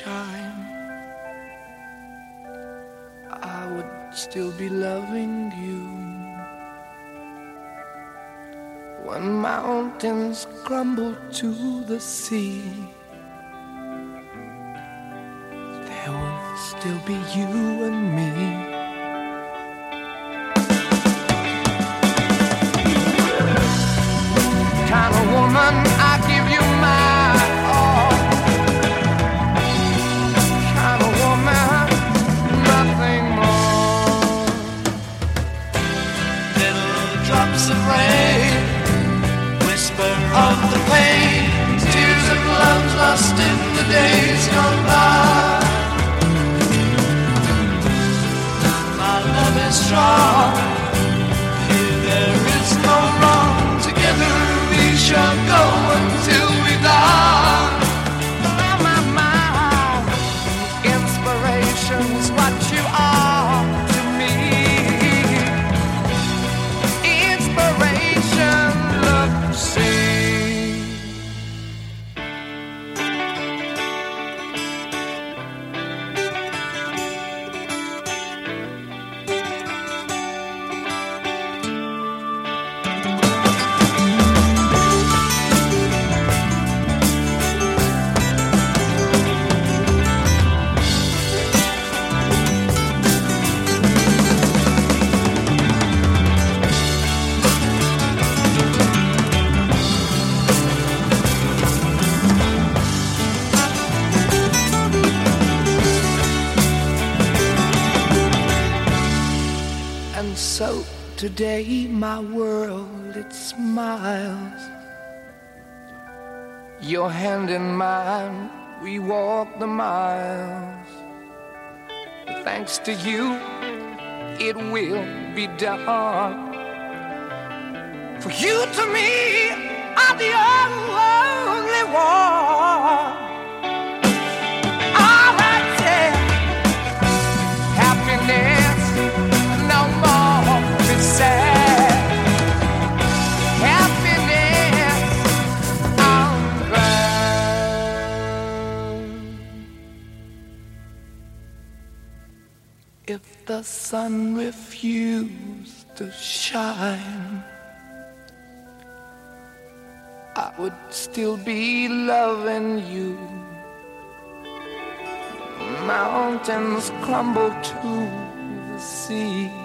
shine, I would still be loving you. When mountains crumble to the sea, there will still be you and me. Kind of woman, I give you my all. Kind of woman, nothing more. Little drops of rain, whisper of the pain, tears of love lost in the days gone by. My love is strong, here there is no wrong. Together we shall go until we die. My inspiration's what you are to me. Inspiration, look, see. And so today my world, it smiles. Your hand in mine, we walk the miles. Thanks to you, it will be done. For you to me are the only one. All right, yeah. Happiness, no more be sad. Happiness, I'm glad. If the sun refused to shine, I would still be loving you. Mountains crumble to the sea,